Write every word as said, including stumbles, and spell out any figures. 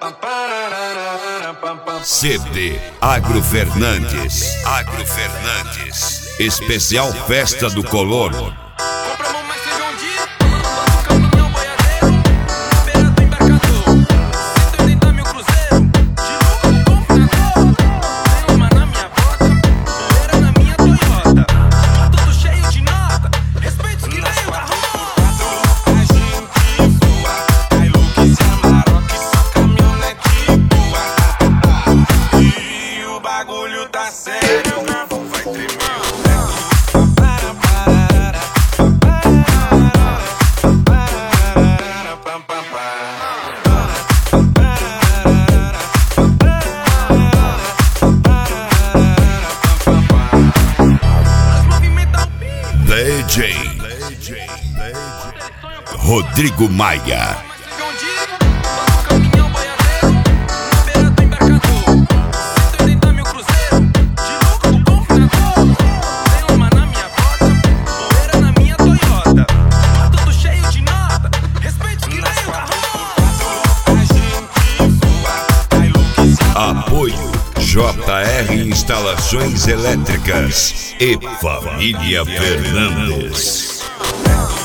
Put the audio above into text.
C D Agro Fernandes. Agro Fernandes. Especial Festa do Colono. D J Rodrigo Maia. Apoio J R Instalações Elétricas e Família Fernandes.